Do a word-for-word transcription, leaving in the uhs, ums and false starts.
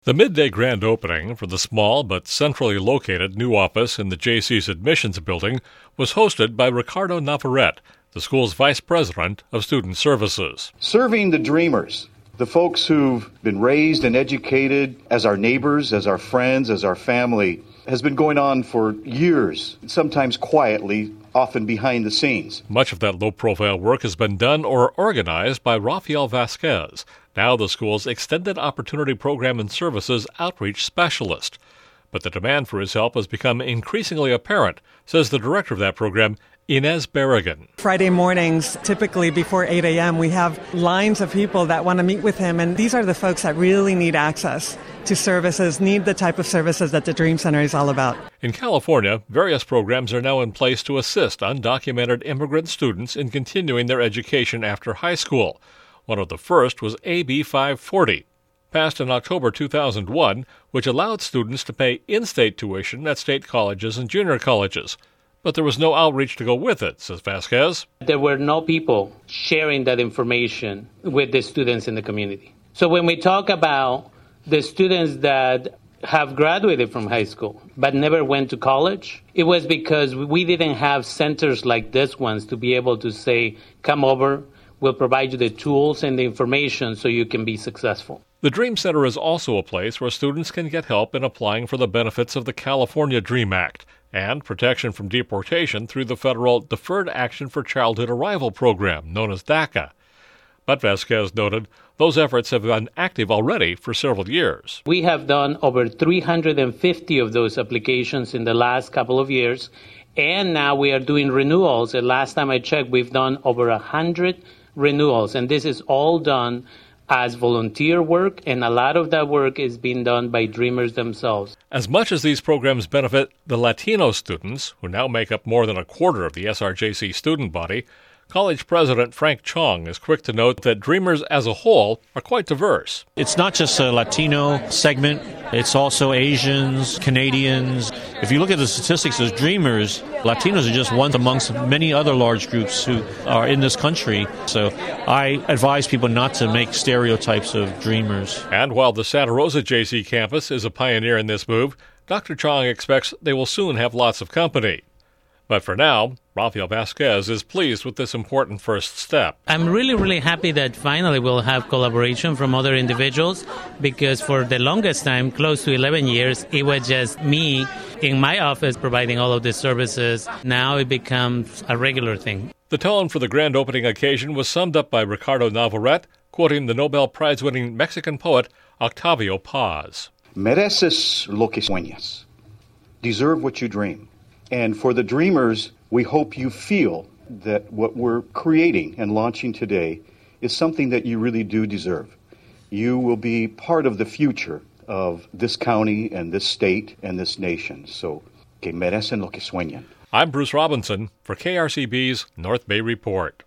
The midday grand opening for the small but centrally located new office in the J C's admissions building was hosted by Ricardo Navarrete, the school's vice president of student services. Serving the dreamers, the folks who've been raised and educated as our neighbors, as our friends, as our family, has been going on for years, sometimes quietly, often behind the scenes. Much of that low-profile work has been done or organized by Rafael Vasquez, now the school's Extended Opportunity Program and Services outreach specialist. But the demand for his help has become increasingly apparent, says the director of that program, Inez Barragan. Friday mornings, typically before eight a.m., we have lines of people that want to meet with him, and these are the folks that really need access to services, need the type of services that the Dream Center is all about. In California, various programs are now in place to assist undocumented immigrant students in continuing their education after high school. One of the first was A B five forty, passed in October two thousand one, which allowed students to pay in-state tuition at state colleges and junior colleges. But there was no outreach to go with it, says Vasquez. There were no people sharing that information with the students in the community. So when we talk about the students that have graduated from high school but never went to college, it was because we didn't have centers like this ones to be able to say, come over, we'll provide you the tools and the information so you can be successful. The Dream Center is also a place where students can get help in applying for the benefits of the California DREAM Act and protection from deportation through the federal Deferred Action for Childhood Arrival program, known as DACA. But Vasquez noted those efforts have been active already for several years. We have done over three hundred fifty of those applications in the last couple of years, and now we are doing renewals. The last time I checked, we've done over one hundred renewals, and this is all done as volunteer work, and a lot of that work is being done by Dreamers themselves. As much as these programs benefit the Latino students, who now make up more than a quarter of the S R J C student body, College President Frank Chong is quick to note that Dreamers as a whole are quite diverse. It's not just a Latino segment, it's also Asians, Canadians. If you look at the statistics as Dreamers, Latinos are just one amongst many other large groups who are in this country. So I advise people not to make stereotypes of Dreamers. And while the Santa Rosa J C campus is a pioneer in this move, Doctor Chong expects they will soon have lots of company. But for now, Rafael Vasquez is pleased with this important first step. I'm really, really happy that finally we'll have collaboration from other individuals, because for the longest time, close to eleven years, it was just me in my office providing all of these services. Now it becomes a regular thing. The tone for the grand opening occasion was summed up by Ricardo Navarrete, quoting the Nobel Prize-winning Mexican poet Octavio Paz. Mereces lo que sueñas. Deserve what you dream. And for the dreamers, we hope you feel that what we're creating and launching today is something that you really do deserve. You will be part of the future of this county and this state and this nation. So, que merecen lo que sueñan. I'm Bruce Robinson for K R C B's North Bay Report.